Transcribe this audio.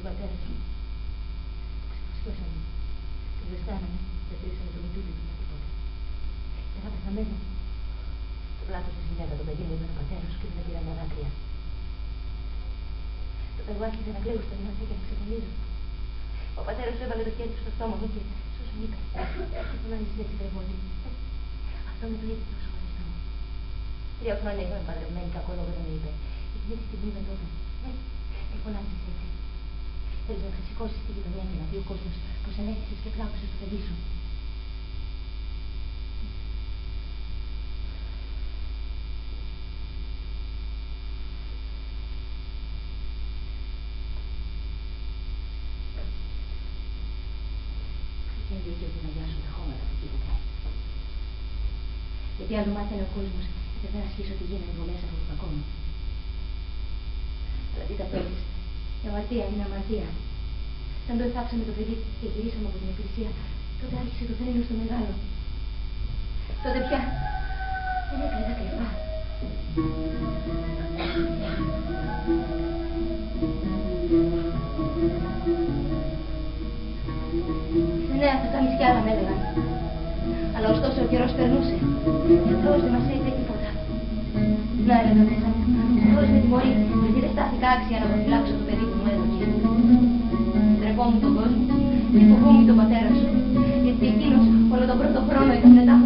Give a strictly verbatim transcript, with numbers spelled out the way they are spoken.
πατέρα σου. Ξεχωριστώσαμε. Και ζεστάναμε. Δεν στήρισαμε το μητούλι του για τίποτα. Και θα πεθαμένο. Το πλάτος της γυναίκα το παιδί μου ήταν ο πατέρας σου και δεν πήρα μια δάκρυα. Το περγουάκι της Ανακλαίου στον ήμαστα και να ξεφωνίζω. Ο πατέρας σου έβαλε το χέρι του στο στόμα μου και σώσον είπε. Και φωνάζει έτσι τρεβόλη. Αυτό με το είπε τόσο χωριστό μου. Τρία χρόνια είχαμε παντρευμένοι, κακό λόγο δεν με είπε. Εκείνη τη στιγμή με τότε. Ναι, και φωνάζεις έτσι. Θέλεις να ξεσηκώσεις τη γειτονιά και να πει ο κόσμος πως ενέχισες και πλάκωσες το παιδί σου. Είχε δίκιο ότι να γιάσουν τα χώματα από εκεί που κάνει. Γιατί αν το μάθαινε ο κόσμος, δεν θα ασχίσω τη γη να είναι μέσα από το κακό μου. Αλλά τι τα παίρνεις. Η αμαρτία είναι αμαρτία. Σαν το εφάψαμε το παιδί και γυρίσαμε από την εκκλησία, τότε άρχισε το τρένο στο μεγάλο. Τότε πια δεν έκλαιγα κρυφά. Ναι, θα κάνεις κι άλλα, με έλεγαν. Αλλά ωστόσο ο καιρός περνούσε. Και ο Θεός δεν μας είπε τίποτα. Να, έλεγα μέσα μου, ο Θεός με τιμωρεί, γιατί δεν στάθηκα άξια να προφυλάξω το παιδί που μου έδωκε. Τρεπόμουν τον κόσμο και φοβόμουν τον πατέρα σου, γιατί εκείνος όλο τον πρώτο χρόνο ήταν μετά